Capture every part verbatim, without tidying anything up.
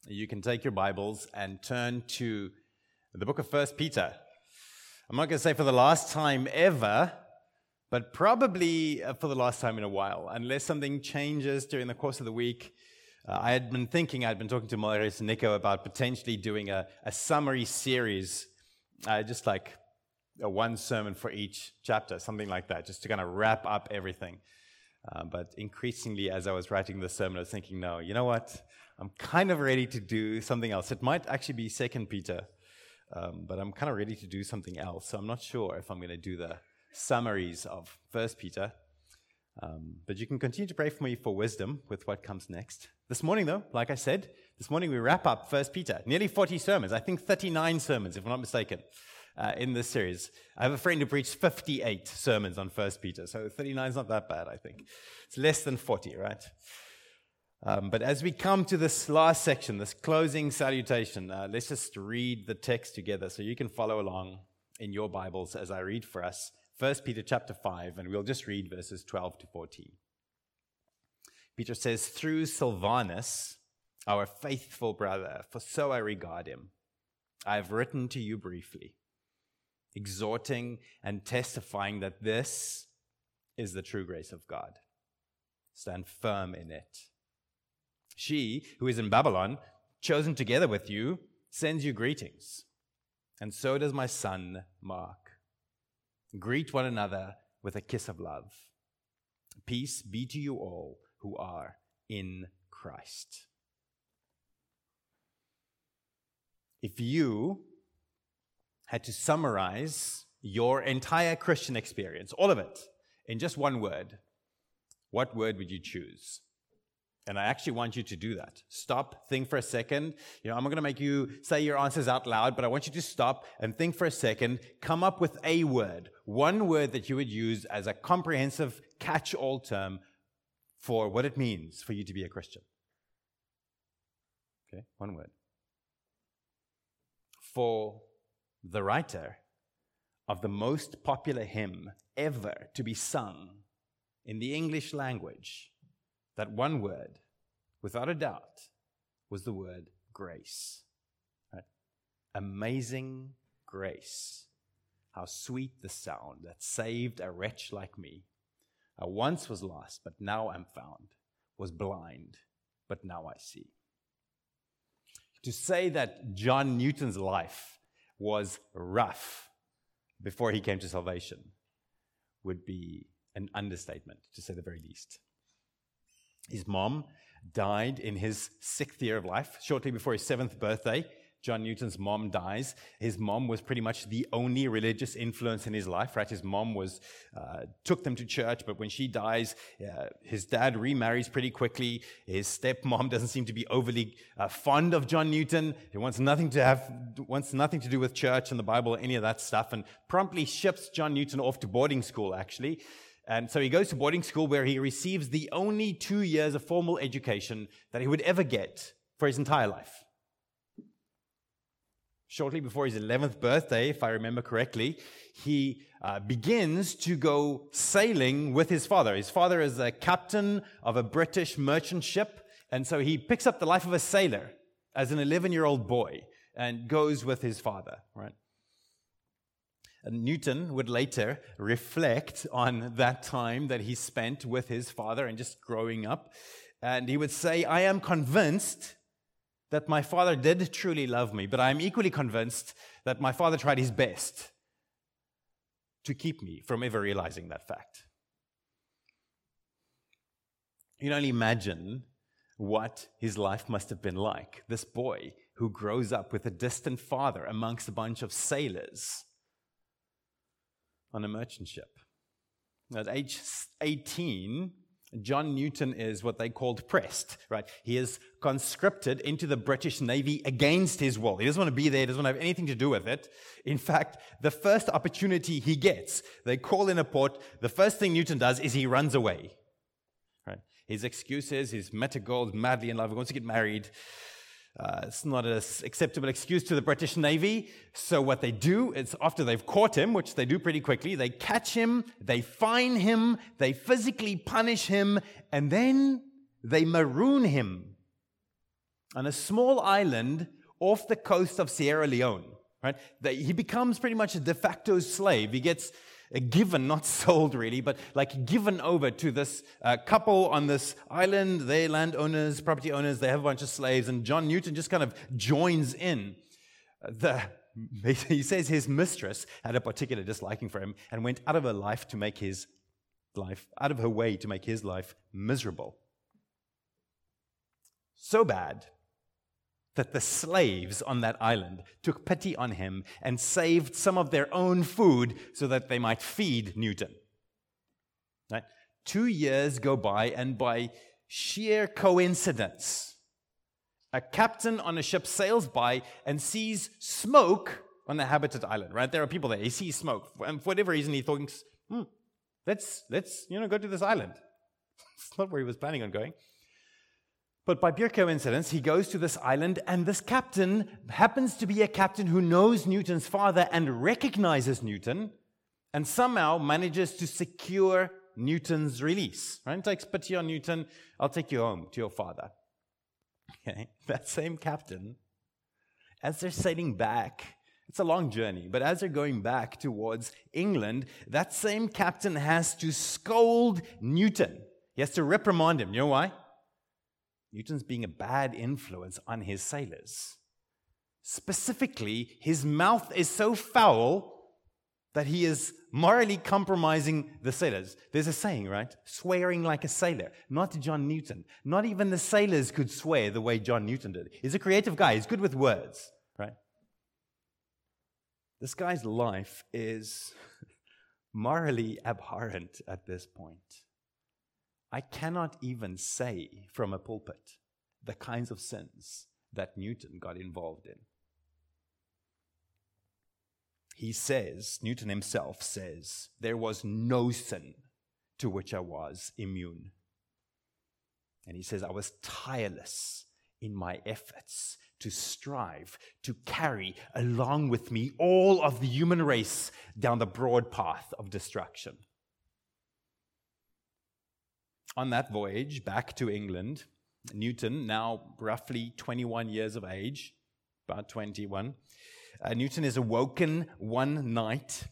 you can take your Bibles and turn to the book of First Peter. I'm not going to say for the last time ever, but probably for the last time in a while, unless something changes during the course of the week. Uh, I had been thinking, I'd been talking to Maurice and Nico about potentially doing a, a summary series, uh, just like a one sermon for each chapter, something like that, just to kind of wrap up everything. Uh, but increasingly, as I was writing the sermon, I was thinking, no, you know what? I'm kind of ready to do something else. It might actually be Second Peter, um, but I'm kind of ready to do something else. So I'm not sure if I'm going to do the summaries of First Peter. Um, but you can continue to pray for me for wisdom with what comes next. This morning, though, like I said, this morning we wrap up First Peter. Nearly forty sermons. I think thirty-nine sermons, if I'm not mistaken. Uh, in this series. I have a friend who preached fifty-eight sermons on First Peter, so thirty-nine is not that bad, I think. It's less than forty, right? Um, but as we come to this last section, this closing salutation, uh, let's just read the text together so you can follow along in your Bibles as I read for us First Peter chapter five, and we'll just read verses twelve to fourteen. Peter says, "Through Silvanus, our faithful brother, for so I regard him, I have written to you briefly, exhorting and testifying that this is the true grace of God. Stand firm in it. She, who is in Babylon, chosen together with you, sends you greetings. And so does my son, Mark. Greet one another with a kiss of love. Peace be to you all who are in Christ." If you had to summarize your entire Christian experience, all of it, in just one word, what word would you choose? And I actually want you to do that. Stop, think for a second. You know, I'm not going to make you say your answers out loud, but I want you to stop and think for a second. Come up with a word, one word that you would use as a comprehensive catch-all term for what it means for you to be a Christian. Okay, one word. For the writer of the most popular hymn ever to be sung in the English language, that one word, without a doubt, was the word grace. Right? Amazing grace. How sweet the sound that saved a wretch like me. I once was lost, but now am found. Was blind, but now I see. To say that John Newton's life was rough before he came to salvation would be an understatement, to say the very least. His mom died in his sixth year of life, shortly before his seventh birthday. John Newton's mom dies. His mom was pretty much the only religious influence in his life, right? His mom was uh, took them to church, but when she dies, uh, his dad remarries pretty quickly. His stepmom doesn't seem to be overly uh, fond of John Newton. He wants nothing to have, wants nothing to do with church and the Bible or any of that stuff, and promptly ships John Newton off to boarding school, actually. And so he goes to boarding school where he receives the only two years of formal education that he would ever get for his entire life. Shortly before his eleventh birthday, if I remember correctly, he uh, begins to go sailing with his father. His father is a captain of a British merchant ship, and so he picks up the life of a sailor as an eleven-year-old boy and goes with his father, right? And Newton would later reflect on that time that he spent with his father and just growing up, and he would say, "I am convinced that my father did truly love me, but I am equally convinced that my father tried his best to keep me from ever realizing that fact." You can only imagine what his life must have been like. This boy who grows up with a distant father amongst a bunch of sailors on a merchant ship. At age eighteen, John Newton is what they called pressed, right? He is conscripted into the British Navy against his will. He doesn't want to be there. He doesn't want to have anything to do with it. In fact, the first opportunity he gets, they call in a port. The first thing Newton does is he runs away, right? His excuse is he's met a girl, madly in love, he wants to get married. Uh, it's not an acceptable excuse to the British Navy. So what they do is, after they've caught him, which they do pretty quickly, they catch him, they fine him, they physically punish him, and then they maroon him on a small island off the coast of Sierra Leone. Right? He becomes pretty much a de facto slave. He gets given, not sold really, but like given over to this uh, couple on this island. They're landowners, property owners, they have a bunch of slaves, and John Newton just kind of joins in. The, he says his mistress had a particular disliking for him and went out of her life to make his life, out of her way to make his life miserable. So bad that the slaves on that island took pity on him and saved some of their own food so that they might feed Newton. Right? Two years go by, and by sheer coincidence, a captain on a ship sails by and sees smoke on the habited island. Right? There are people there. He sees smoke, and for whatever reason, he thinks, "Hmm, let's let's you know go to this island." It's not where he was planning on going. But by pure coincidence, he goes to this island, and this captain happens to be a captain who knows Newton's father and recognizes Newton, and somehow manages to secure Newton's release. Right? Takes pity on Newton. I'll take you home to your father. Okay, that same captain, as they're sailing back, it's a long journey, but as they're going back towards England, that same captain has to scold Newton. He has to reprimand him. You know why? Newton's being a bad influence on his sailors. Specifically, his mouth is so foul that he is morally compromising the sailors. There's a saying, right? Swearing like a sailor. Not John Newton. Not even the sailors could swear the way John Newton did. He's a creative guy. He's good with words, right? This guy's life is morally abhorrent at this point. I cannot even say from a pulpit the kinds of sins that Newton got involved in. He says, Newton himself says, there was no sin to which I was immune. And he says, I was tireless in my efforts to strive to carry along with me all of the human race down the broad path of destruction. On that voyage back to England, Newton, now roughly twenty-one years of age, about twenty-one, uh, Newton is awoken one night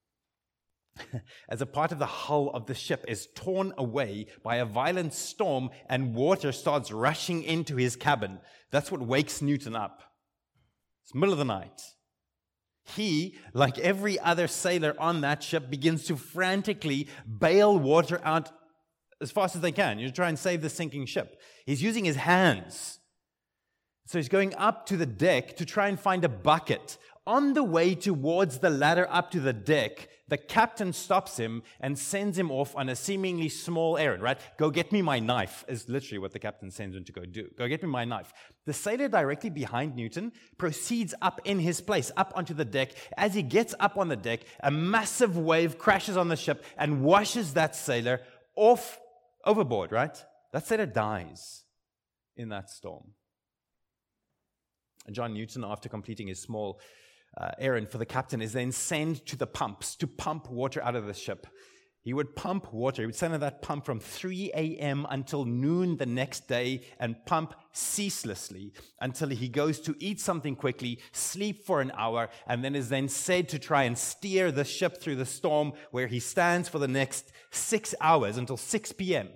as a part of the hull of the ship is torn away by a violent storm and water starts rushing into his cabin. That's what wakes Newton up. It's the middle of the night. He, like every other sailor on that ship, begins to frantically bail water out as fast as they can. You try and save the sinking ship. He's using his hands. So he's going up to the deck to try and find a bucket. On the way towards the ladder up to the deck, the captain stops him and sends him off on a seemingly small errand, right? Go get me my knife is literally what the captain sends him to go do. Go get me my knife. The sailor directly behind Newton proceeds up in his place, up onto the deck. As he gets up on the deck, a massive wave crashes on the ship and washes that sailor off overboard, right? That sailor dies in that storm. And John Newton, after completing his small uh, errand for the captain, is then sent to the pumps to pump water out of the ship. He would pump water. He would send that pump from three a.m. until noon the next day and pump ceaselessly until he goes to eat something quickly, sleep for an hour, and then is then said to try and steer the ship through the storm, where he stands for the next six hours until six p.m.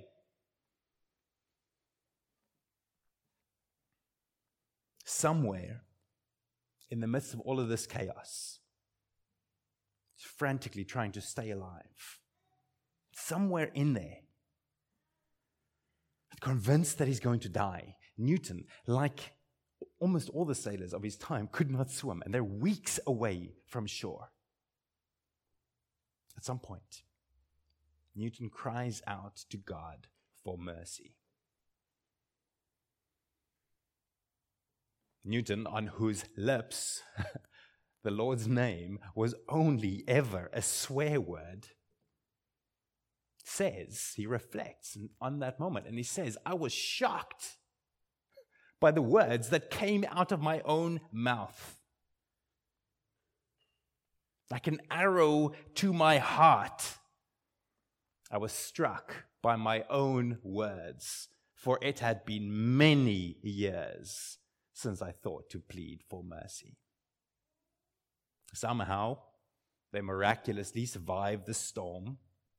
Somewhere in the midst of all of this chaos, he's frantically trying to stay alive. Somewhere in there, convinced that he's going to die, Newton, like almost all the sailors of his time, could not swim, and they're weeks away from shore. At some point, Newton cries out to God for mercy. Newton, on whose lips the Lord's name was only ever a swear word, says, he reflects on that moment, and he says, I was shocked by the words that came out of my own mouth. Like an arrow to my heart, I was struck by my own words. for it had been many years since I thought to plead for mercy. Somehow, they miraculously survived the storm.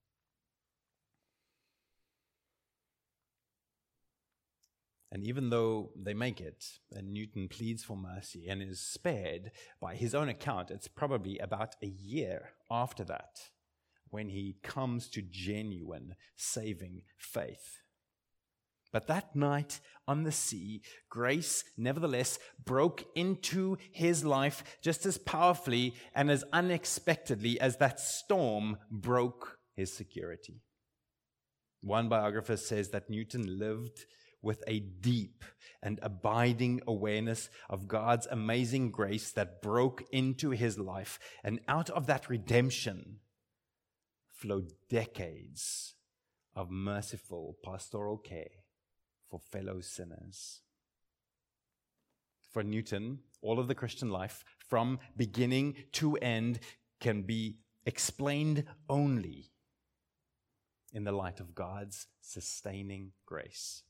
And even though they make it, and Newton pleads for mercy and is spared, by his own account, it's probably about a year after that when he comes to genuine saving faith. But that night on the sea, grace nevertheless broke into his life just as powerfully and as unexpectedly as that storm broke his security. One biographer says that Newton lived with a deep and abiding awareness of God's amazing grace that broke into his life, and out of that redemption flowed decades of merciful pastoral care for fellow sinners. For Newton, all of the Christian life, from beginning to end, can be explained only in the light of God's sustaining grace.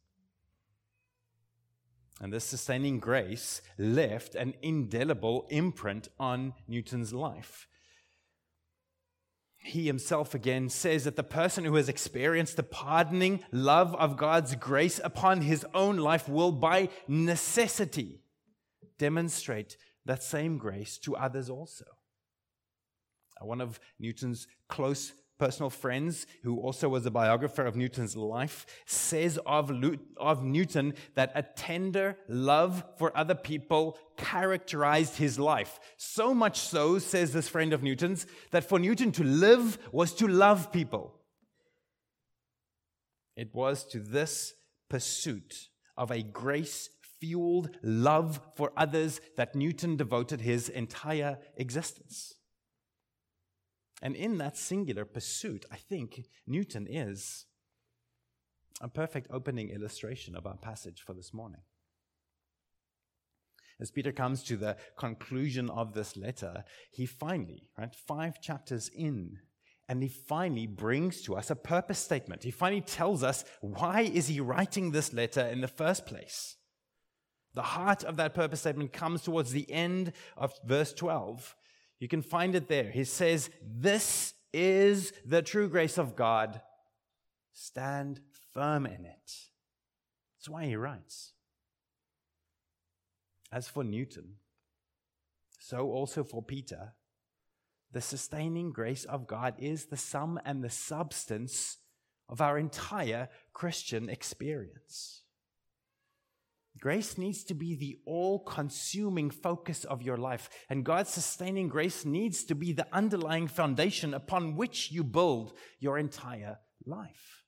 And this sustaining grace left an indelible imprint on Newton's life. He himself again says that the person who has experienced the pardoning love of God's grace upon his own life will by necessity demonstrate that same grace to others also. One of Newton's close personal friends, who also was a biographer of Newton's life, says of, Lu- of Newton that a tender love for other people characterized his life. So much so, says this friend of Newton's, that for Newton to live was to love people. It was to this pursuit of a grace-fueled love for others that Newton devoted his entire existence. And in that singular pursuit, I think Newton is a perfect opening illustration of our passage for this morning. As Peter comes to the conclusion of this letter, he finally, right, five chapters in, and he finally brings to us a purpose statement. He finally tells us, why is he writing this letter in the first place? The heart of that purpose statement comes towards the end of verse twelve. You can find it there. He says, "This is the true grace of God. Stand firm in it." That's why he writes. As for Newton, so also for Peter, the sustaining grace of God is the sum and the substance of our entire Christian experience. Grace needs to be the all-consuming focus of your life, and God's sustaining grace needs to be the underlying foundation upon which you build your entire life.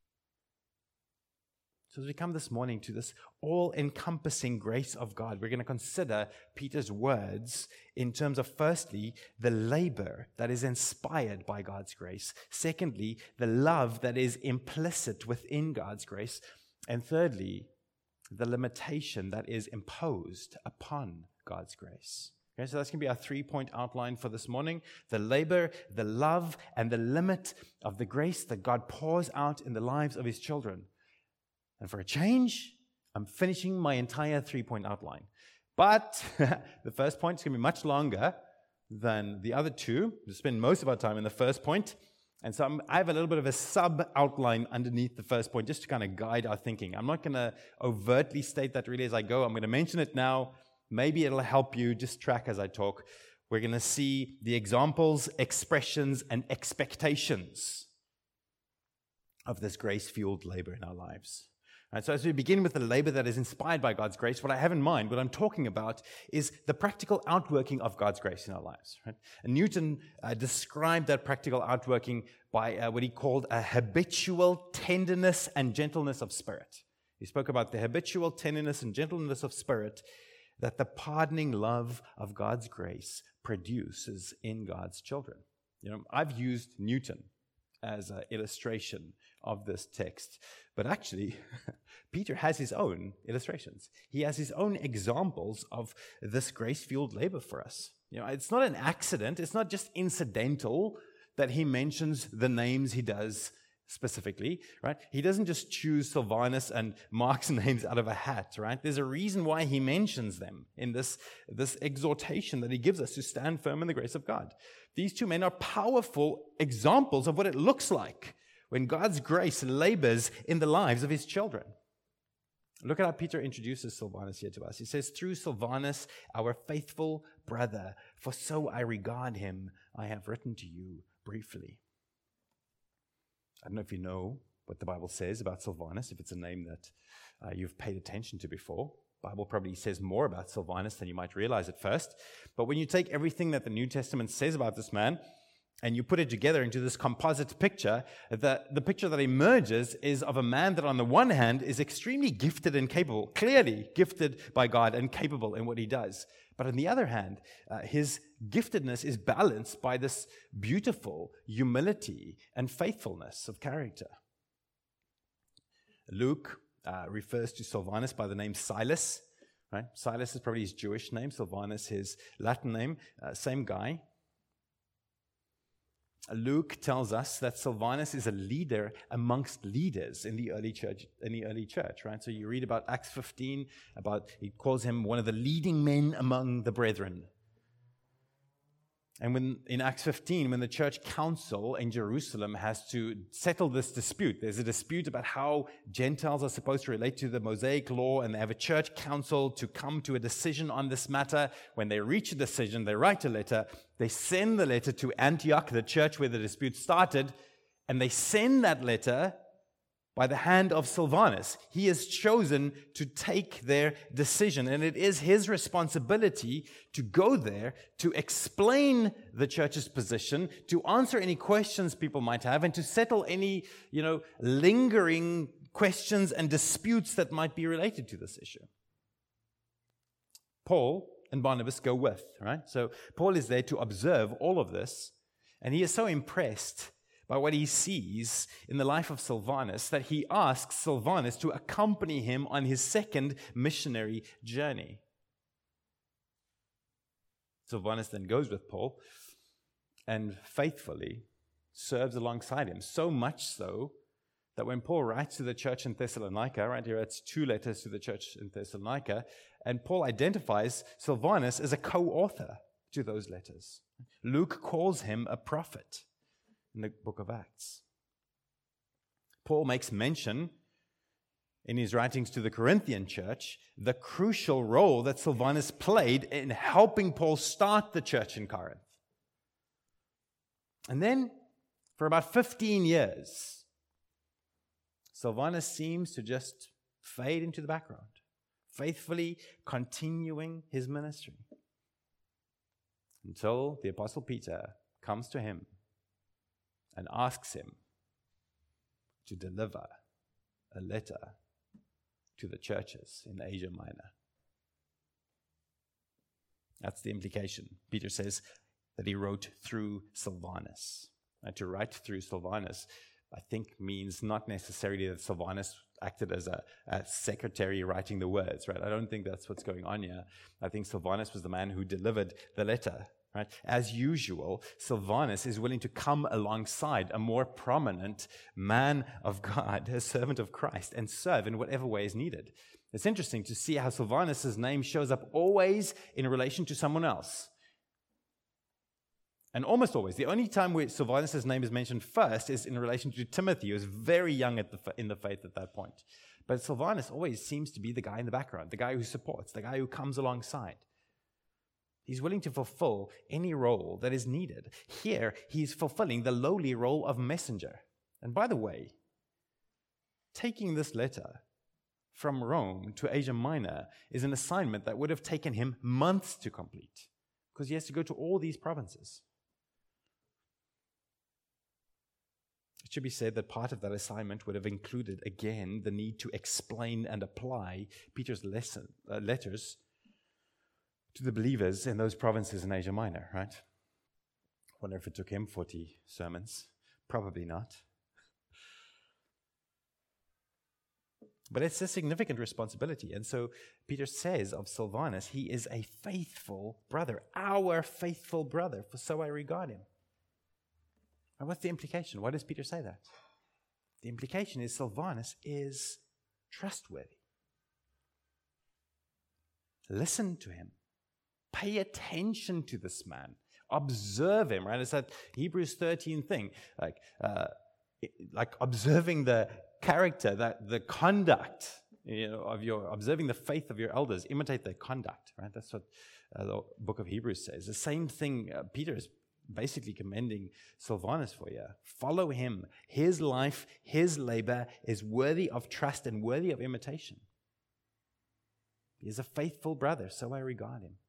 So as we come this morning to this all-encompassing grace of God, we're going to consider Peter's words in terms of, firstly, the labor that is inspired by God's grace. Secondly, the love that is implicit within God's grace. And thirdly, the limitation that is imposed upon God's grace. Okay, so that's going to be our three-point outline for this morning. The labor, the love, and the limit of the grace that God pours out in the lives of his children. And for a change, I'm finishing my entire three-point outline. But the first point is going to be much longer than the other two. We'll spend most of our time in the first point. And so I'm, I have a little bit of a sub-outline underneath the first point just to kind of guide our thinking. I'm not going to overtly state that really as I go. I'm going to mention it now. Maybe it'll help you just track as I talk. We're going to see the examples, expressions, and expectations of this grace-fueled labor in our lives. And so as we begin with the labor that is inspired by God's grace, what I have in mind, what I'm talking about, is the practical outworking of God's grace in our lives. Right? And Newton uh, described that practical outworking by uh, what he called a habitual tenderness and gentleness of spirit. He spoke about the habitual tenderness and gentleness of spirit that the pardoning love of God's grace produces in God's children. You know, I've used Newton as an illustration of this text. But actually, Peter has his own illustrations. He has his own examples of this grace-fueled labor for us. You know, it's not an accident. It's not just incidental that he mentions the names he does, specifically, right? He doesn't just choose Silvanus and Mark's names out of a hat, right? There's a reason why he mentions them in this, this exhortation that he gives us to stand firm in the grace of God. These two men are powerful examples of what it looks like when God's grace labors in the lives of his children. Look at how Peter introduces Silvanus here to us. He says, through Silvanus, our faithful brother, for so I regard him, I have written to you briefly. I don't know if you know what the Bible says about Silvanus, if it's a name that uh, you've paid attention to before. The Bible probably says more about Silvanus than you might realize at first. But when you take everything that the New Testament says about this man and you put it together into this composite picture, the, the picture that emerges is of a man that on the one hand is extremely gifted and capable, clearly gifted by God and capable in what he does. But on the other hand, uh, his giftedness is balanced by this beautiful humility and faithfulness of character. Luke uh, refers to Silvanus by the name Silas. Right? Silas is probably his Jewish name, Silvanus his Latin name, uh, same guy. Luke tells us that Silvanus is a leader amongst leaders in the early church. In the early church, right? So you read about Acts fifteen, about he calls him one of the leading men among the brethren. And when in Acts fifteen, when the church council in Jerusalem has to settle this dispute, there's a dispute about how Gentiles are supposed to relate to the Mosaic law, and they have a church council to come to a decision on this matter. When they reach a decision, they write a letter. They send the letter to Antioch, the church where the dispute started, and they send that letter by the hand of Silvanus. He is chosen to take their decision, and it is his responsibility to go there, to explain the church's position, to answer any questions people might have, and to settle any, you know, lingering questions and disputes that might be related to this issue. Paul and Barnabas go with, right? So Paul is there to observe all of this, and he is so impressed by what he sees in the life of Silvanus that he asks Silvanus to accompany him on his second missionary journey. Silvanus then goes with Paul and faithfully serves alongside him, so much so that when Paul writes to the church in Thessalonica, right here it's two letters to the church in Thessalonica, and Paul identifies Silvanus as a co-author to those letters. Luke calls him a prophet in the book of Acts. Paul makes mention in his writings to the Corinthian church the crucial role that Silvanus played in helping Paul start the church in Corinth. And then, for about fifteen years, Silvanus seems to just fade into the background, faithfully continuing his ministry until the Apostle Peter comes to him and asks him to deliver a letter to the churches in Asia Minor. That's the implication. Peter says that he wrote through Silvanus. And to write through Silvanus, I think, means not necessarily that Silvanus acted as a, a secretary writing the words, right? I don't think that's what's going on here. I think Silvanus was the man who delivered the letter. Right? As usual, Silvanus is willing to come alongside a more prominent man of God, a servant of Christ, and serve in whatever way is needed. It's interesting to see how Silvanus' name shows up always in relation to someone else. And almost always. The only time where Silvanus' name is mentioned first is in relation to Timothy, who was very young at the, in the faith at that point. But Silvanus always seems to be the guy in the background, the guy who supports, the guy who comes alongside. He's willing to fulfill any role that is needed. Here, he's fulfilling the lowly role of messenger. And by the way, taking this letter from Rome to Asia Minor is an assignment that would have taken him months to complete, because he has to go to all these provinces. It should be said that part of that assignment would have included, again, the need to explain and apply Peter's lesson, uh, letters to the believers in those provinces in Asia Minor, right? Wonder if it took him forty sermons. Probably not. But it's a significant responsibility. And so Peter says of Silvanus, he is a faithful brother, our faithful brother, for so I regard him. And what's the implication? Why does Peter say that? The implication is Silvanus is trustworthy. Listen to him. Pay attention to this man. Observe him, right? It's that Hebrews thirteen thing, like, uh, like observing the character, that the conduct, you know, of your, observing the faith of your elders, imitate their conduct, right? That's what uh, the book of Hebrews says. The same thing uh, Peter is basically commending Silvanus for you. Follow him. His life, his labor is worthy of trust and worthy of imitation. He is a faithful brother, so I regard him.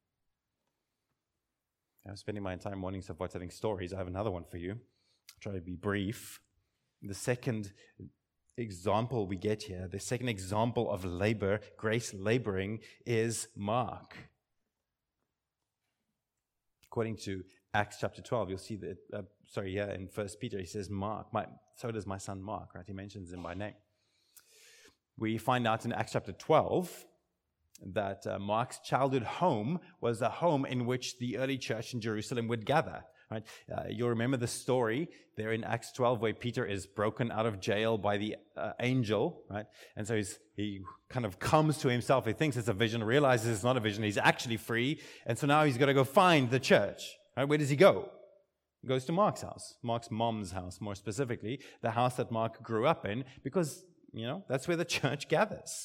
I'm spending my entire morning so far telling stories. I have another one for you. I'll try to be brief. The second example we get here, the second example of labor, grace laboring, is Mark. According to Acts chapter twelve, you'll see that, uh, sorry, yeah, in First Peter, he says, Mark, my, so does my son Mark, right? He mentions him by name. We find out in Acts chapter twelve that uh, Mark's childhood home was a home in which the early church in Jerusalem would gather. Right? Uh, you'll remember the story there in Acts twelve where Peter is broken out of jail by the uh, angel, right? And so he's, he kind of comes to himself. He thinks it's a vision, realizes it's not a vision. He's actually free. And so now he's got to go find the church. Right? Where does he go? He goes to Mark's house, Mark's mom's house, more specifically, the house that Mark grew up in, because, you know, that's where the church gathers.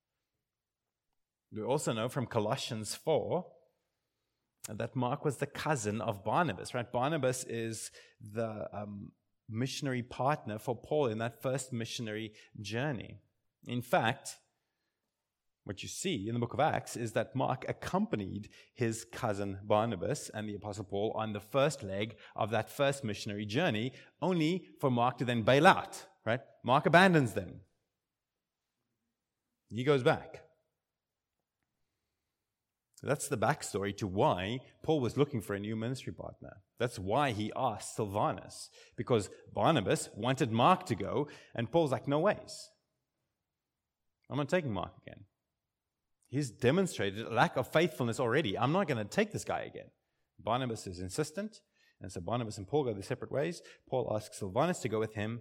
We also know from Colossians four that Mark was the cousin of Barnabas, right? Barnabas is the um, missionary partner for Paul in that first missionary journey. In fact, what you see in the book of Acts is that Mark accompanied his cousin Barnabas and the Apostle Paul on the first leg of that first missionary journey, only for Mark to then bail out, right? Mark abandons them. He goes back. That's the backstory to why Paul was looking for a new ministry partner. That's why he asked Silvanus, because Barnabas wanted Mark to go, and Paul's like, no ways. I'm not taking Mark again. He's demonstrated a lack of faithfulness already. I'm not going to take this guy again. Barnabas is insistent, and so Barnabas and Paul go their separate ways. Paul asks Silvanus to go with him.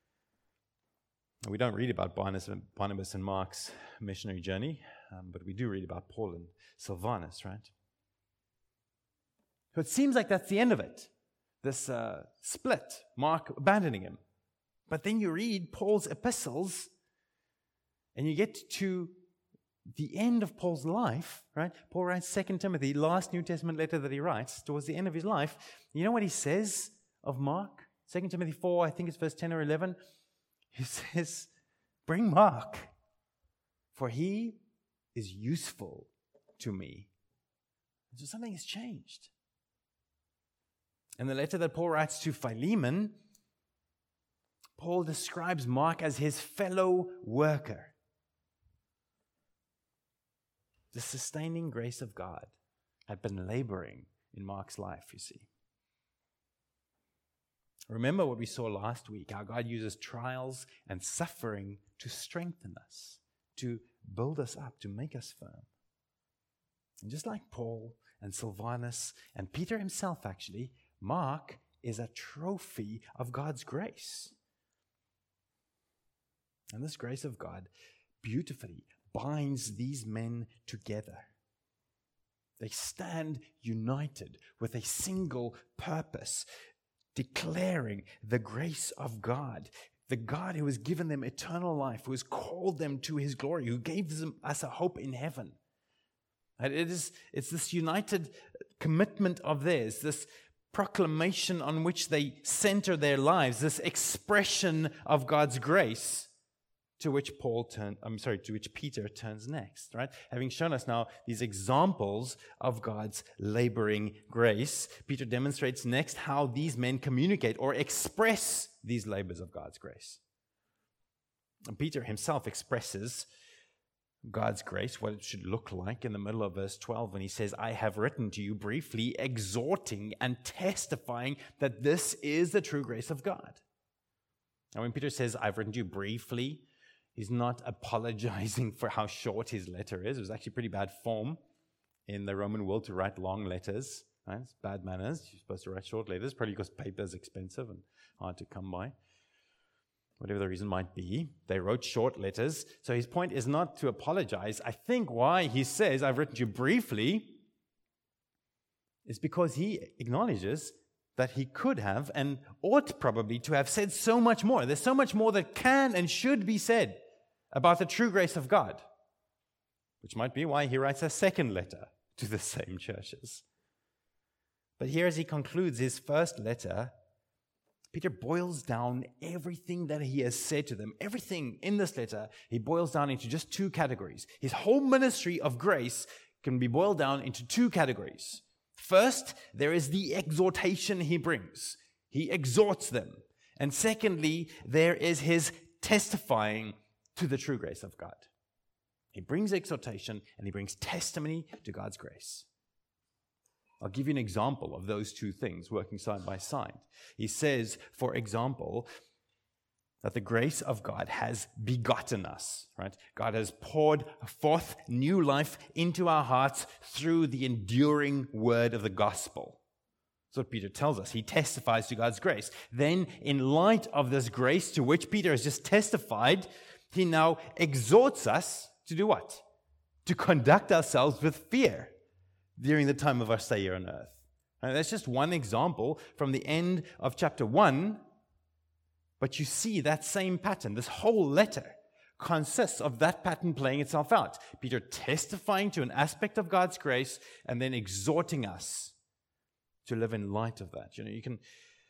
We don't read about Barnabas and Mark's missionary journey, um, but we do read about Paul and Silvanus, right? So it seems like that's the end of it, this uh, split, Mark abandoning him. But then you read Paul's epistles, and you get to the end of Paul's life, right? Paul writes Second Timothy, last New Testament letter that he writes, towards the end of his life. You know what he says of Mark? Second Timothy four, I think it's verse ten or eleven. He says, bring Mark, for he is useful to me. So something has changed. In the letter that Paul writes to Philemon, Paul describes Mark as his fellow worker. The sustaining grace of God had been laboring in Mark's life, you see. Remember what we saw last week, how God uses trials and suffering to strengthen us, to build us up, to make us firm. And just like Paul and Silvanus and Peter himself, actually, Mark is a trophy of God's grace. And this grace of God beautifully binds these men together. They stand united with a single purpose, declaring the grace of God, the God who has given them eternal life, who has called them to his glory, who gave them, us a hope in heaven. And it is, it's this united commitment of theirs, this proclamation on which they center their lives, this expression of God's grace, to which Paul turn, I'm sorry, to which Peter turns next, right? Having shown us now these examples of God's laboring grace, Peter demonstrates next how these men communicate or express these labors of God's grace. And Peter himself expresses God's grace, what it should look like in the middle of verse twelve when he says, I have written to you briefly, exhorting and testifying that this is the true grace of God. And when Peter says, I've written to you briefly, he's not apologizing for how short his letter is. It was actually pretty bad form in the Roman world to write long letters. Right? It's bad manners. You're supposed to write short letters, probably because paper is expensive and hard to come by. whatever the reason might be. They wrote short letters. So his point is not to apologize. I think why he says, I've written to you briefly, is because he acknowledges that he could have and ought probably to have said so much more. There's so much more that can and should be said about the true grace of God, which might be why he writes a second letter to the same churches. But here, as he concludes his first letter, Peter boils down everything that he has said to them. Everything in this letter, he boils down into just two categories. His whole ministry of grace can be boiled down into two categories. First, there is the exhortation he brings. He exhorts them. And secondly, there is his testifying to the true grace of God. He brings exhortation and he brings testimony to God's grace. I'll give you an example of those two things working side by side. He says, for example, that the grace of God has begotten us, right? God has poured forth new life into our hearts through the enduring word of the gospel. That's what Peter tells us. He testifies to God's grace. Then, in light of this grace to which Peter has just testified, he now exhorts us to do what? To conduct ourselves with fear during the time of our stay here on earth. And that's just one example from the end of chapter one, but you see that same pattern. This whole letter consists of that pattern playing itself out. Peter testifying to an aspect of God's grace and then exhorting us to live in light of that. You know, you can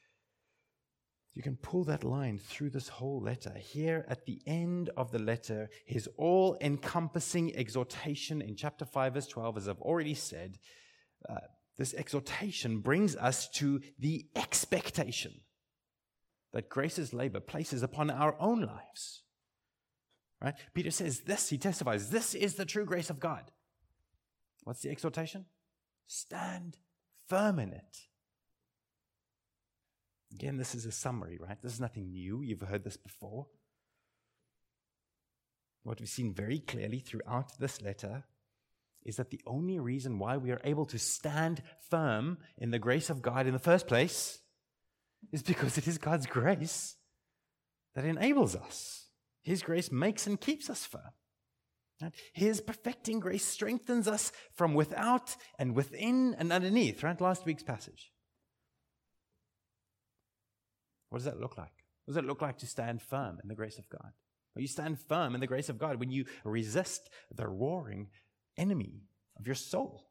You can pull that line through this whole letter. Here at the end of the letter, his all-encompassing exhortation in chapter five, verse twelve, as I've already said, uh, this exhortation brings us to the expectation that grace's labor places upon our own lives. Right? Peter says this, he testifies, this is the true grace of God. What's the exhortation? Stand firm in it. Again, this is a summary, right? This is nothing new. You've heard this before. What we've seen very clearly throughout this letter is that the only reason why we are able to stand firm in the grace of God in the first place is because it is God's grace that enables us. His grace makes and keeps us firm. Right? His perfecting grace strengthens us from without and within and underneath, right? Last week's passage. What does that look like? What does it look like to stand firm in the grace of God? Well, you stand firm in the grace of God when you resist the roaring enemy of your soul.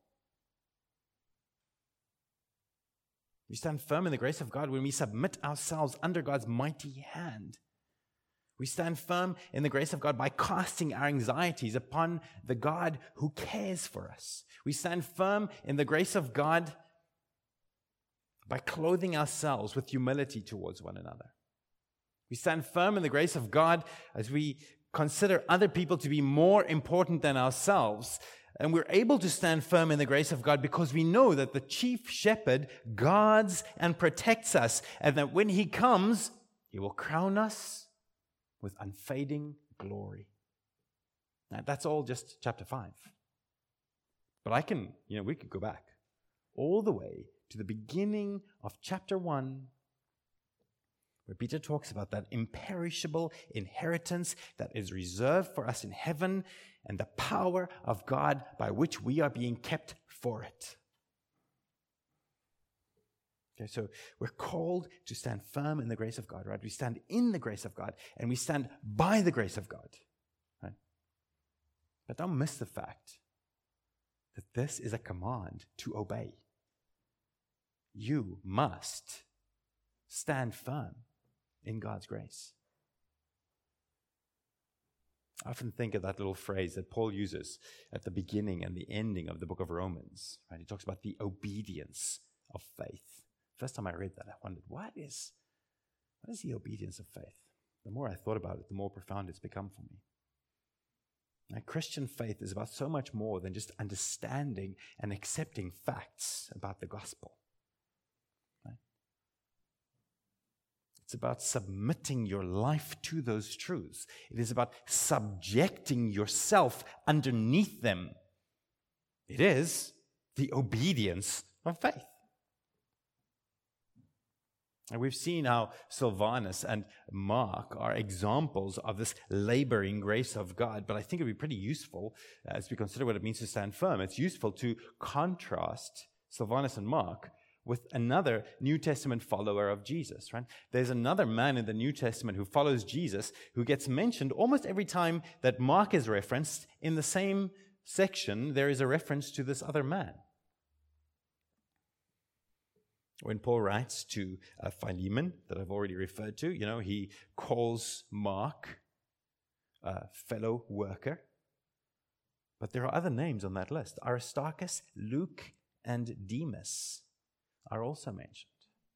We stand firm in the grace of God when we submit ourselves under God's mighty hand. We stand firm in the grace of God by casting our anxieties upon the God who cares for us. We stand firm in the grace of God by clothing ourselves with humility towards one another. We stand firm in the grace of God as we consider other people to be more important than ourselves. And we're able to stand firm in the grace of God because we know that the chief shepherd guards and protects us, and that when he comes, he will crown us with unfading glory. Now, that's all just chapter five. But I can, you know, we could go back all the way to the beginning of chapter one, where Peter talks about that imperishable inheritance that is reserved for us in heaven and the power of God by which we are being kept for it. Okay, so we're called to stand firm in the grace of God, right? We stand in the grace of God and we stand by the grace of God, right? But don't miss the fact that this is a command to obey. You must stand firm in God's grace. I often think of that little phrase that Paul uses at the beginning and the ending of the book of Romans. Right? He talks about the obedience of faith. First time I read that, I wondered, what is, what is the obedience of faith? The more I thought about it, the more profound it's become for me. Now, Christian faith is about so much more than just understanding and accepting facts about the gospel. It's about submitting your life to those truths. It is about subjecting yourself underneath them. It is the obedience of faith. And we've seen how Silvanus and Mark are examples of this laboring grace of God. But I think it would be pretty useful as we consider what it means to stand firm. It's useful to contrast Silvanus and Mark with another New Testament follower of Jesus, right? There's another man in the New Testament who follows Jesus who gets mentioned almost every time that Mark is referenced. In the same section, there is a reference to this other man. When Paul writes to uh, Philemon, that I've already referred to, you know, he calls Mark a fellow worker. But there are other names on that list. Aristarchus, Luke, and Demas are also mentioned.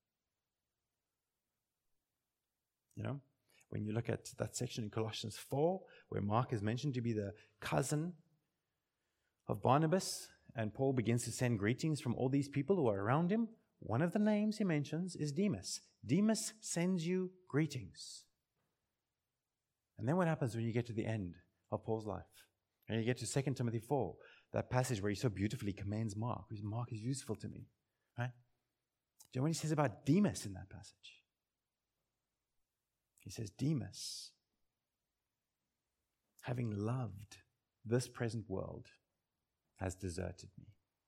You know, when you look at that section in Colossians four, where Mark is mentioned to be the cousin of Barnabas, and Paul begins to send greetings from all these people who are around him, one of the names he mentions is Demas. Demas sends you greetings. And then what happens when you get to the end of Paul's life? And you get to Second Timothy four, that passage where he so beautifully commends Mark. Mark is useful to me. Right? Do you know what he says about Demas in that passage? He says, Demas, having loved this present world, has deserted me.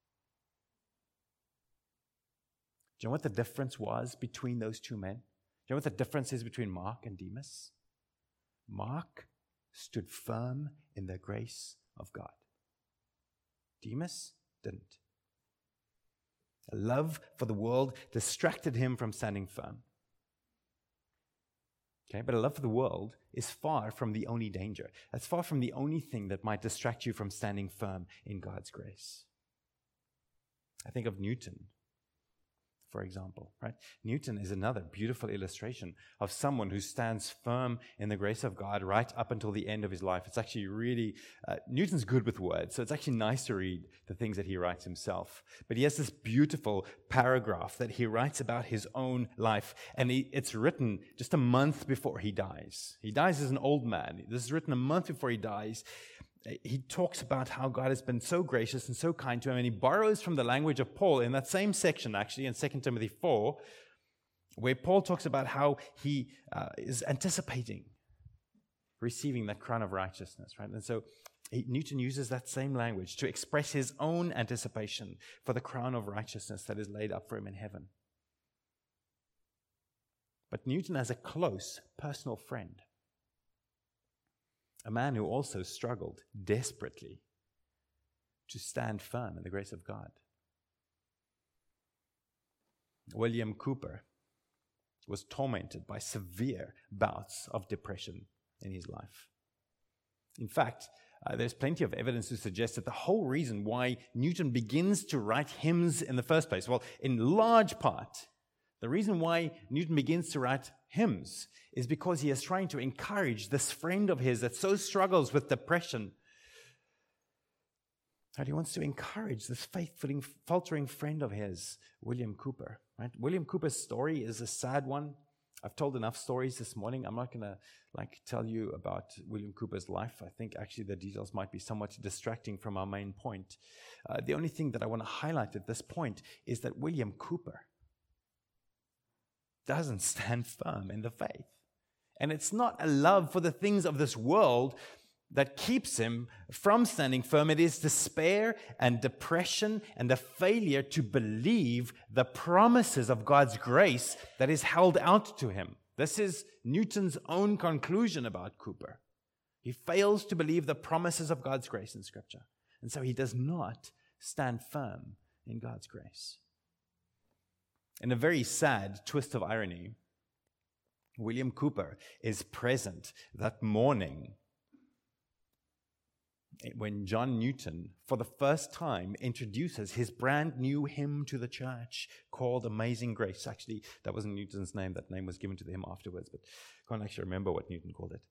Do you know what the difference was between those two men? Do you know what the difference is between Mark and Demas? Mark stood firm in the grace of God. Demas didn't. A love for the world distracted him from standing firm. Okay, but a love for the world is far from the only danger. That's far from the only thing that might distract you from standing firm in God's grace. I think of Newton, for example, right? Newton is another beautiful illustration of someone who stands firm in the grace of God right up until the end of his life. It's actually really, uh, Newton's good with words, so it's actually nice to read the things that he writes himself. But he has this beautiful paragraph that he writes about his own life, and he, it's written just a month before he dies. He dies as an old man. This is written a month before he dies. He talks about how God has been so gracious and so kind to him, and he borrows from the language of Paul in that same section, actually, in Second Timothy four, where Paul talks about how he uh, is anticipating receiving that crown of righteousness, right? And so he, Newton uses that same language to express his own anticipation for the crown of righteousness that is laid up for him in heaven. But Newton has a close personal friend, a man who also struggled desperately to stand firm in the grace of God. William Cowper was tormented by severe bouts of depression in his life. In fact, uh, there's plenty of evidence to suggest that the whole reason why Newton begins to write hymns in the first place, well, in large part, the reason why Newton begins to write hymns is because he is trying to encourage this friend of his that so struggles with depression. And he wants to encourage this faithfully faltering friend of his, William Cowper. Right? William Cowper's story is a sad one. I've told enough stories this morning. I'm not going to like tell you about William Cowper's life. I think actually the details might be somewhat distracting from our main point. Uh, the only thing that I want to highlight at this point is that William Cowper doesn't stand firm in the faith. And it's not a love for the things of this world that keeps him from standing firm. It is despair and depression and the failure to believe the promises of God's grace that is held out to him. This is Newton's own conclusion about Cowper. He fails to believe the promises of God's grace in Scripture. And so he does not stand firm in God's grace. In a very sad twist of irony, William Cowper is present that morning when John Newton, for the first time, introduces his brand new hymn to the church called Amazing Grace. Actually, that wasn't Newton's name. That name was given to him afterwards, but I can't actually remember what Newton called it.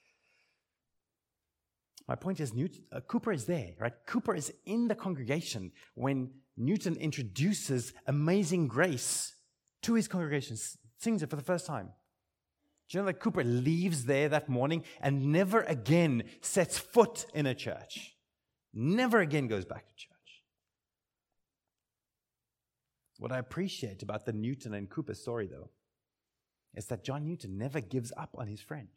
My point is, Newton, uh, Cowper is there, right? Cowper is in the congregation when Newton introduces Amazing Grace to his congregation, sings it for the first time. Do you know that Cowper leaves there that morning and never again sets foot in a church? Never again goes back to church. What I appreciate about the Newton and Cowper story, though, is that John Newton never gives up on his friend.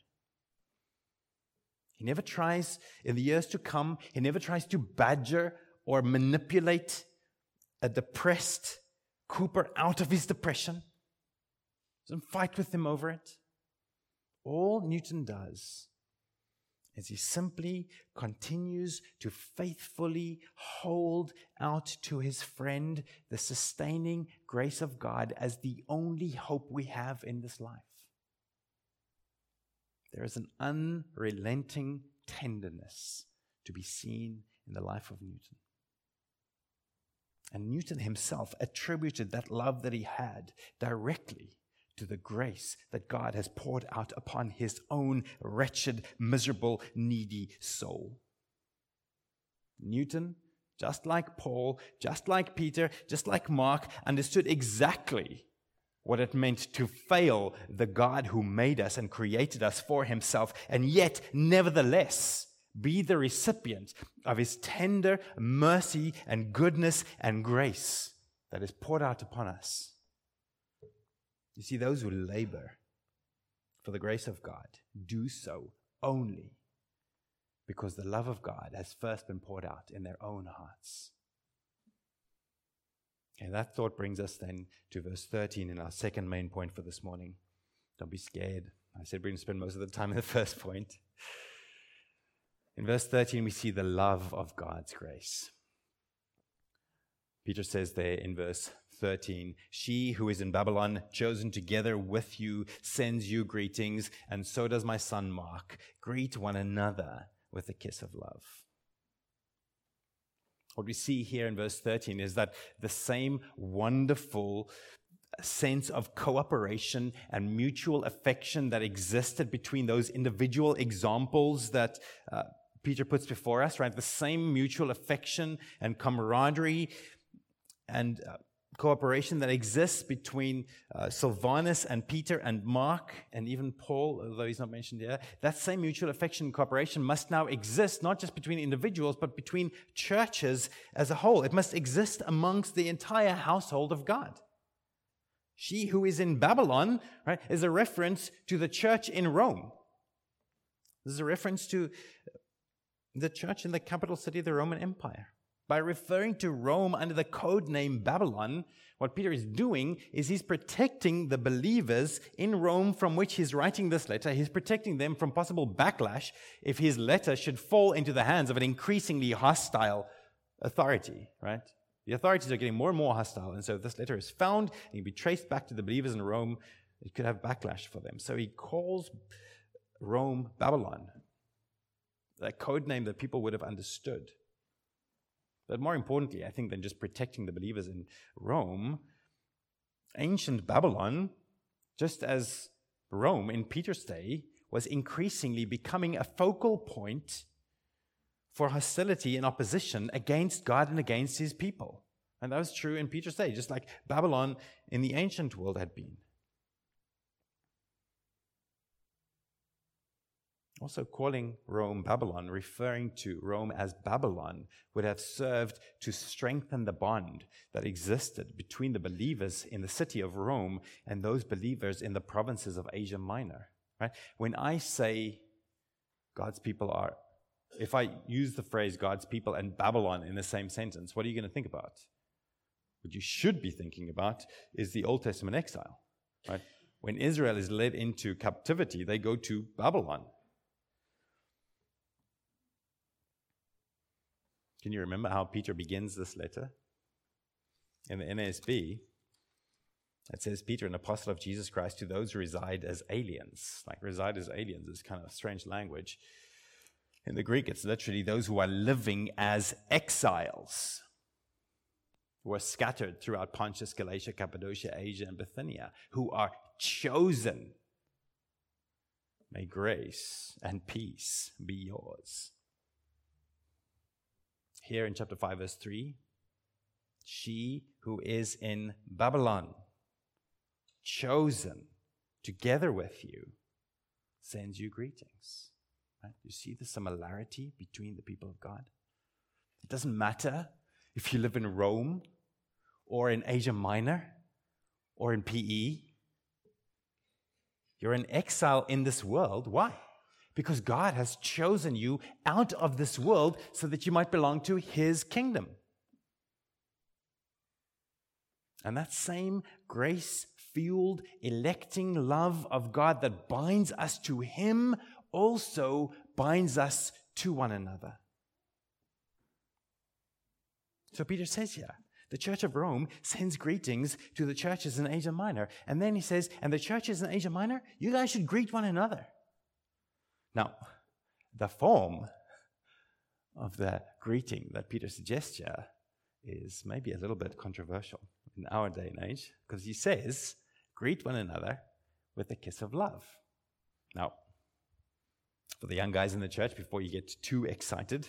He never tries, in the years to come, he never tries to badger or manipulate a depressed Cooper out of his depression. Doesn't fight with him over it. All Newton does is he simply continues to faithfully hold out to his friend the sustaining grace of God as the only hope we have in this life. There is an unrelenting tenderness to be seen in the life of Newton. And Newton himself attributed that love that he had directly to the grace that God has poured out upon his own wretched, miserable, needy soul. Newton, just like Paul, just like Peter, just like Mark, understood exactly what it meant to fail the God who made us and created us for himself, and yet, nevertheless, be the recipient of his tender mercy and goodness and grace that is poured out upon us. You see, those who labor for the grace of God do so only because the love of God has first been poured out in their own hearts. And that thought brings us then to verse thirteen in our second main point for this morning. Don't be scared. I said we're going to spend most of the time in the first point. In verse thirteen, we see the love of God's grace. Peter says there in verse thirteen, she who is in Babylon, chosen together with you, sends you greetings, and so does my son Mark. Greet one another with a kiss of love. What we see here in verse thirteen is that the same wonderful sense of cooperation and mutual affection that existed between those individual examples that uh, Peter puts before us, right? The same mutual affection and camaraderie and uh, cooperation that exists between uh, Silvanus and Peter and Mark and even Paul, although he's not mentioned here. That same mutual affection and cooperation must now exist, not just between individuals, but between churches as a whole. It must exist amongst the entire household of God. She who is in Babylon, right, is a reference to the church in Rome. This is a reference to the church in the capital city of the Roman Empire. By referring to Rome under the code name Babylon, what Peter is doing is he's protecting the believers in Rome from which he's writing this letter. He's protecting them from possible backlash if his letter should fall into the hands of an increasingly hostile authority, right? The authorities are getting more and more hostile, and so if this letter is found and can be traced back to the believers in Rome, it could have backlash for them. So he calls Rome Babylon, that code name that people would have understood. But more importantly, I think, than just protecting the believers in Rome, ancient Babylon, just as Rome in Peter's day, was increasingly becoming a focal point for hostility and opposition against God and against his people. And that was true in Peter's day, just like Babylon in the ancient world had been. Also, calling Rome Babylon, referring to Rome as Babylon, would have served to strengthen the bond that existed between the believers in the city of Rome and those believers in the provinces of Asia Minor. Right? When I say God's people are, if I use the phrase God's people and Babylon in the same sentence, what are you going to think about? What you should be thinking about is the Old Testament exile. Right? When Israel is led into captivity, they go to Babylon. Can you remember how Peter begins this letter? In the N A S B, it says, Peter, an apostle of Jesus Christ, to those who reside as aliens. Like reside as aliens is kind of strange language. In the Greek, it's literally those who are living as exiles, who are scattered throughout Pontus, Galatia, Cappadocia, Asia, and Bithynia, who are chosen. May grace and peace be yours. Here in chapter five, verse three, she who is in Babylon, chosen together with you, sends you greetings. Right? You see the similarity between the people of God? It doesn't matter if you live in Rome or in Asia Minor or in P E. You're an exile in this world. Why? Because God has chosen you out of this world so that you might belong to His kingdom. And that same grace-fueled, electing love of God that binds us to Him also binds us to one another. So Peter says here, the Church of Rome sends greetings to the churches in Asia Minor. And then he says, and the churches in Asia Minor, you guys should greet one another. Now, the form of the greeting that Peter suggests here is maybe a little bit controversial in our day and age, because he says, greet one another with a kiss of love. Now, for the young guys in the church, before you get too excited,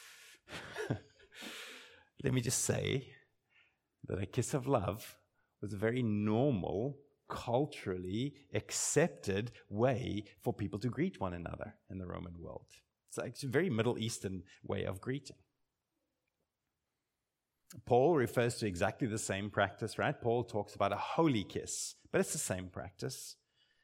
let me just say that a kiss of love was a very normal, culturally accepted way for people to greet one another in the Roman world. It's like a very Middle Eastern way of greeting. Paul refers to exactly the same practice, right? Paul talks about a holy kiss, but it's the same practice.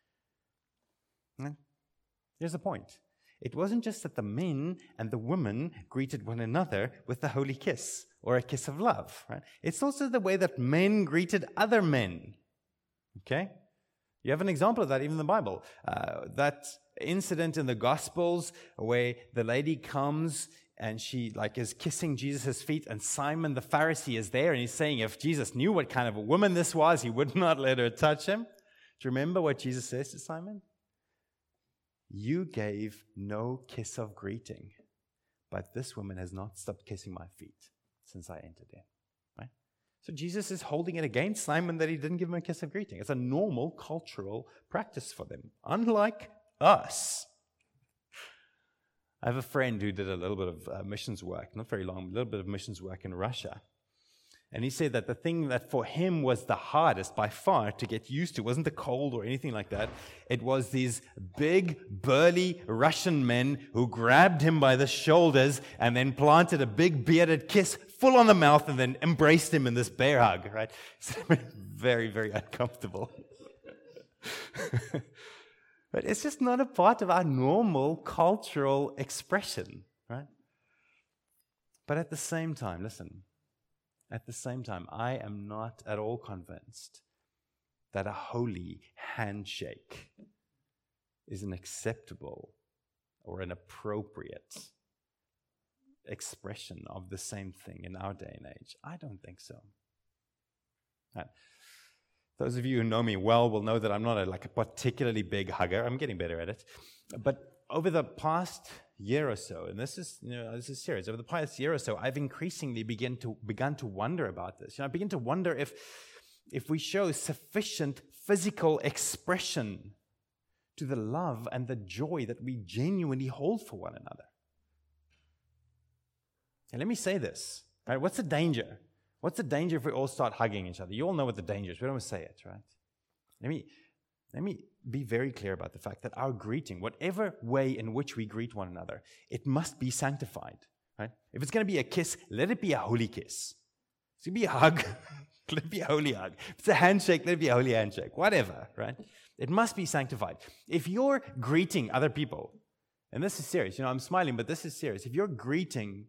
Here's the point. It wasn't just that the men and the women greeted one another with the holy kiss or a kiss of love, right? It's also the way that men greeted other men, okay? You have an example of that even in the Bible. Uh, that incident in the Gospels where the lady comes and she like is kissing Jesus' feet, and Simon the Pharisee is there, and he's saying if Jesus knew what kind of a woman this was, he would not let her touch him. Do you remember what Jesus says to Simon? You gave no kiss of greeting, but this woman has not stopped kissing my feet since I entered in. Right? So Jesus is holding it against Simon that he didn't give him a kiss of greeting. It's a normal cultural practice for them, unlike us. I have a friend who did a little bit of uh, missions work, not very long, a little bit of missions work in Russia. And he said that the thing that for him was the hardest by far to get used to wasn't the cold or anything like that. It was these big, burly Russian men who grabbed him by the shoulders and then planted a big bearded kiss full on the mouth and then embraced him in this bear hug, right? So very, very uncomfortable. But it's just not a part of our normal cultural expression, right? But at the same time, listen, At the same time, I am not at all convinced that a holy handshake is an acceptable or an appropriate expression of the same thing in our day and age. I don't think so. Right. Those of you who know me well will know that I'm not a, like a particularly big hugger. I'm getting better at it. But over the past year or so, and this is, you know, this is serious. Over the past year or so, I've increasingly begin to begun to wonder about this. You know, I begin to wonder if, if we show sufficient physical expression to the love and the joy that we genuinely hold for one another. And let me say this, right? What's the danger? What's the danger if we all start hugging each other? You all know what the danger is. We don't say it, right? Let me, let me be very clear about the fact that our greeting, whatever way in which we greet one another, it must be sanctified, right? If it's going to be a kiss, let it be a holy kiss. It's going to be a hug, let it be a holy hug. If it's a handshake, let it be a holy handshake. Whatever, right? It must be sanctified. If you're greeting other people, and this is serious, you know, I'm smiling, but this is serious. If you're greeting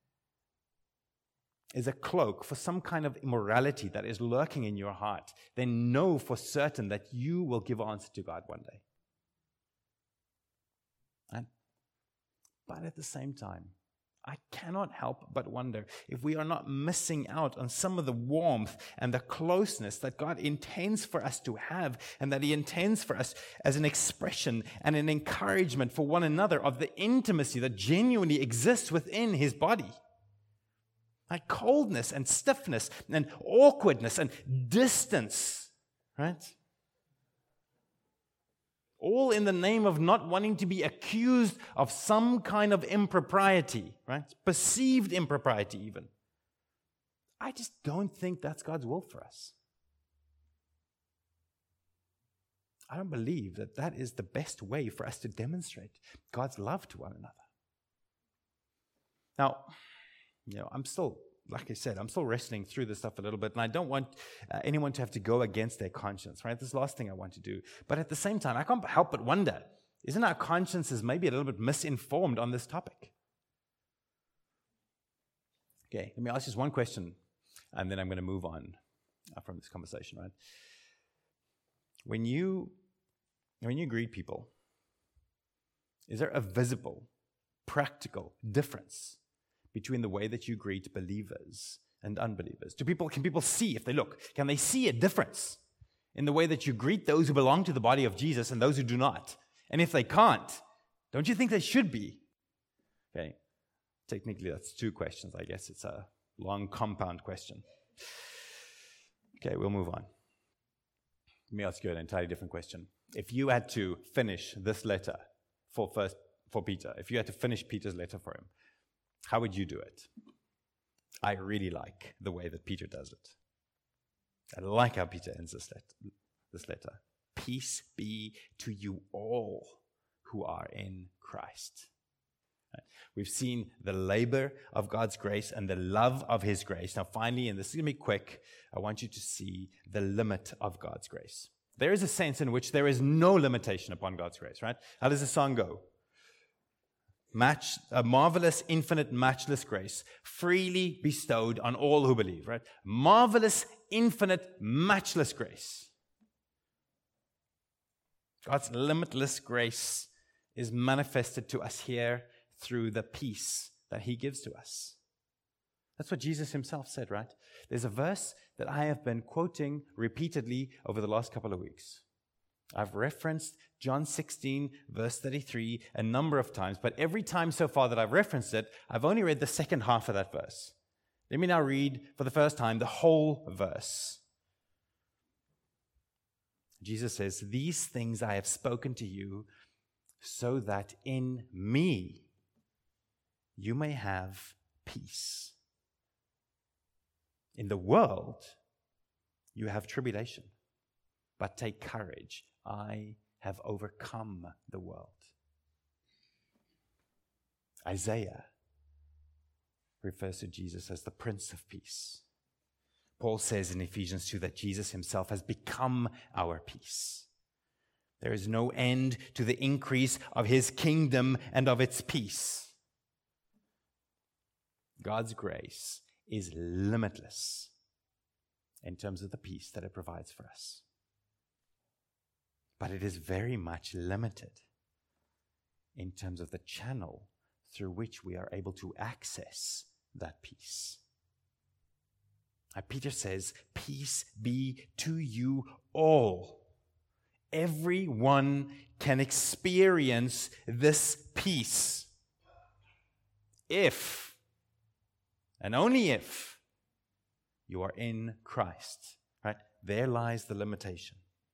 is a cloak for some kind of immorality that is lurking in your heart, then know for certain that you will give answer to God one day. And, but at the same time, I cannot help but wonder if we are not missing out on some of the warmth and the closeness that God intends for us to have, and that He intends for us as an expression and an encouragement for one another of the intimacy that genuinely exists within His body. Like coldness and stiffness and awkwardness and distance, right? All in the name of not wanting to be accused of some kind of impropriety, right? Perceived impropriety even. I just don't think that's God's will for us. I don't believe that that is the best way for us to demonstrate God's love to one another. Now, you know, I'm still like I said, I'm still wrestling through this stuff a little bit, and I don't want uh, anyone to have to go against their conscience, right? This is the last thing I want to do. But at the same time, I can't help but wonder, isn't our consciences maybe a little bit misinformed on this topic? Okay, let me ask just one question, and then I'm going to move on from this conversation, right? When you, when you greet people, is there a visible, practical difference between the way that you greet believers and unbelievers? Do people, can people see, if they look, can they see a difference in the way that you greet those who belong to the body of Jesus and those who do not? And if they can't, don't you think they should be? Okay, technically that's two questions. I guess it's a long compound question. Okay, we'll move on. Let me ask you an entirely different question. If you had to finish this letter for first for Peter, if you had to finish Peter's letter for him, how would you do it? I really like the way that Peter does it. I like how Peter ends this letter. This letter. Peace be to you all who are in Christ. Right? We've seen the labor of God's grace and the love of His grace. Now finally, and this is going to be quick, I want you to see the limit of God's grace. There is a sense in which there is no limitation upon God's grace, right? How does the song go? Match, a marvelous, infinite, matchless grace, freely bestowed on all who believe, right? Marvelous, infinite, matchless grace. God's limitless grace is manifested to us here through the peace that He gives to us. That's what Jesus Himself said, right? There's a verse that I have been quoting repeatedly over the last couple of weeks. I've referenced John sixteen, verse thirty-three, a number of times, but every time so far that I've referenced it, I've only read the second half of that verse. Let me now read for the first time the whole verse. Jesus says, "These things I have spoken to you, so that in me you may have peace. In the world you have tribulation, but take courage. I have overcome the world." Isaiah refers to Jesus as the Prince of Peace. Paul says in Ephesians two that Jesus Himself has become our peace. There is no end to the increase of His kingdom and of its peace. God's grace is limitless in terms of the peace that it provides for us. But it is very much limited in terms of the channel through which we are able to access that peace. And Peter says, "Peace be to you all." Everyone can experience this peace if, and only if, you are in Christ. Right? There lies the limitation.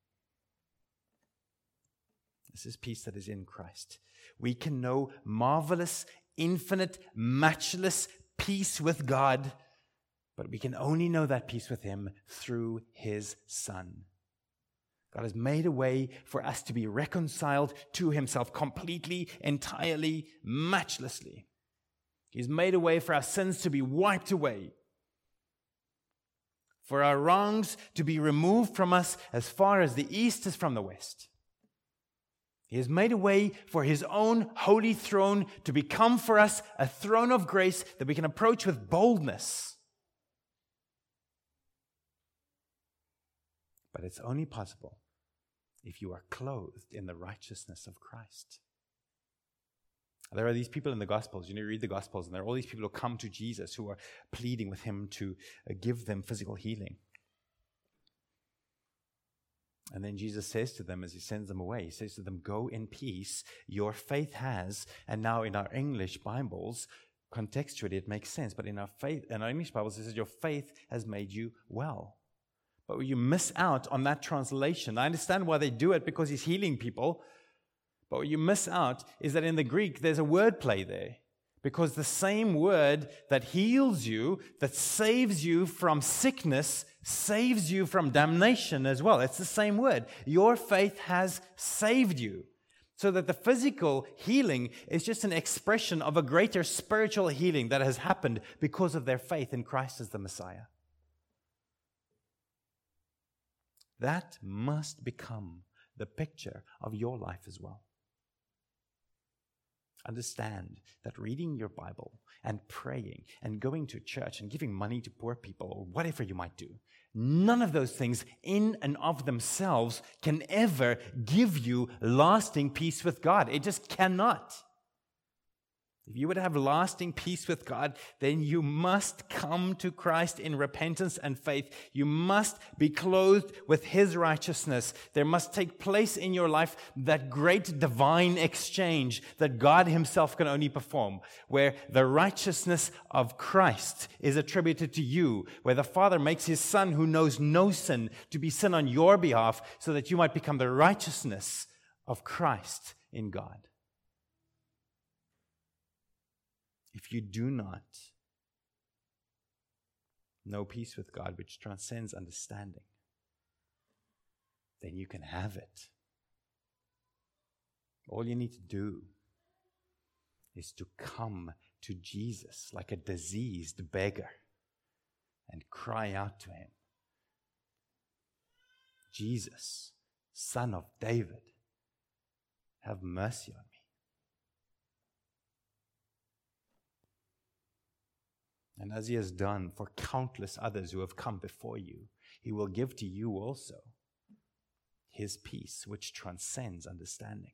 This is peace that is in Christ. We can know marvelous, infinite, matchless peace with God, but we can only know that peace with Him through His Son. God has made a way for us to be reconciled to Himself completely, entirely, matchlessly. He's made a way for our sins to be wiped away, for our wrongs to be removed from us as far as the east is from the west. He has made a way for His own holy throne to become for us a throne of grace that we can approach with boldness. But it's only possible if you are clothed in the righteousness of Christ. There are these people in the Gospels, you know, you read the Gospels, and there are all these people who come to Jesus who are pleading with Him to uh, give them physical healing. And then Jesus says to them as He sends them away, He says to them, "Go in peace, your faith has," and now in our English Bibles, contextually it makes sense, but in our faith, in our English Bibles it says, "Your faith has made you well." But you miss out on that translation. I understand why they do it, because He's healing people. But what you miss out is that in the Greek, there's a word play there. Because the same word that heals you, that saves you from sickness, saves you from damnation as well. It's the same word. Your faith has saved you. So that the physical healing is just an expression of a greater spiritual healing that has happened because of their faith in Christ as the Messiah. That must become the picture of your life as well. Understand that reading your Bible and praying and going to church and giving money to poor people or whatever you might do, none of those things in and of themselves can ever give you lasting peace with God. It just cannot. If you would have lasting peace with God, then you must come to Christ in repentance and faith. You must be clothed with His righteousness. There must take place in your life that great divine exchange that God Himself can only perform, where the righteousness of Christ is attributed to you, where the Father makes His Son, who knows no sin, to be sin on your behalf, so that you might become the righteousness of Christ in God. If you do not know peace with God, which transcends understanding, then you can have it. All you need to do is to come to Jesus like a diseased beggar and cry out to Him, Jesus, Son of David, have mercy on me. And as He has done for countless others who have come before you, He will give to you also His peace, which transcends understanding.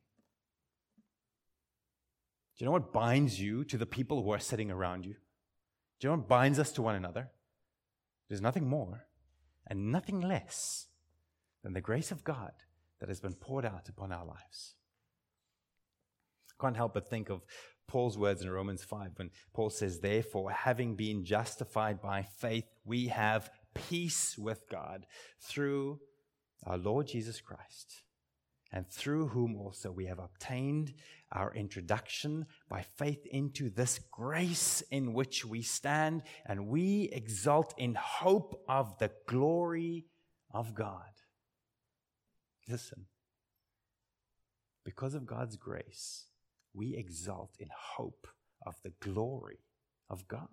Do you know what binds you to the people who are sitting around you? Do you know what binds us to one another? There's nothing more and nothing less than the grace of God that has been poured out upon our lives. I can't help but think of Paul's words in Romans five when Paul says, therefore, having been justified by faith, we have peace with God through our Lord Jesus Christ, and through whom also we have obtained our introduction by faith into this grace in which we stand, and we exult in hope of the glory of God. Listen, because of God's grace, we exult in hope of the glory of God.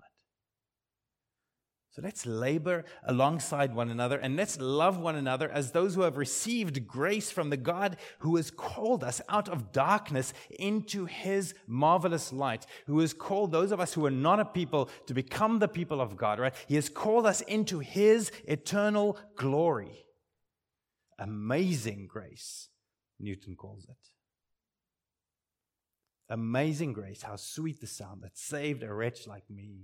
So let's labor alongside one another and let's love one another as those who have received grace from the God who has called us out of darkness into His marvelous light, who has called those of us who are not a people to become the people of God, right? He has called us into His eternal glory. Amazing grace, Newton calls it. Amazing grace, how sweet the sound that saved a wretch like me.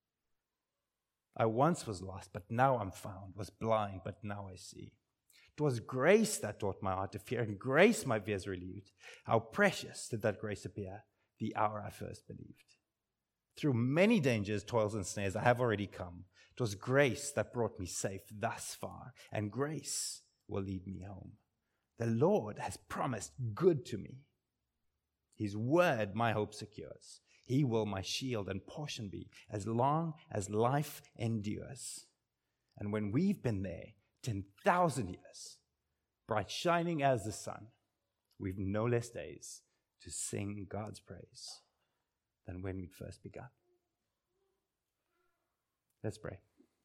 I once was lost, but now I'm found, was blind, but now I see. It was grace that taught my heart to fear, and grace my fears relieved. How precious did that grace appear the hour I first believed. Through many dangers, toils, and snares I have already come. It was grace that brought me safe thus far, and grace will lead me home. The Lord has promised good to me. His word my hope secures. He will my shield and portion be as long as life endures. And when we've been there ten thousand years, bright shining as the sun, we've no less days to sing God's praise than when we'd first begun. Let's pray.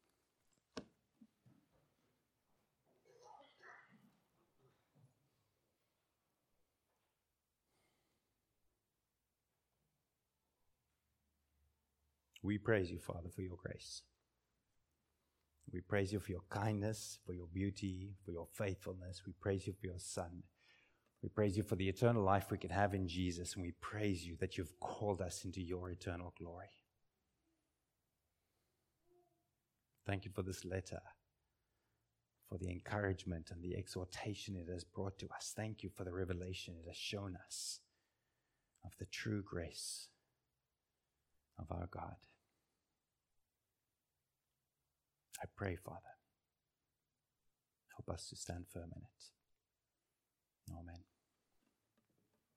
We praise you, Father, for your grace. We praise you for your kindness, for your beauty, for your faithfulness. We praise you for your Son. We praise you for the eternal life we can have in Jesus, and we praise you that you've called us into your eternal glory. Thank you for this letter, for the encouragement and the exhortation it has brought to us. Thank you for the revelation it has shown us of the true grace of our God. I pray, Father, help us to stand firm in it. Amen.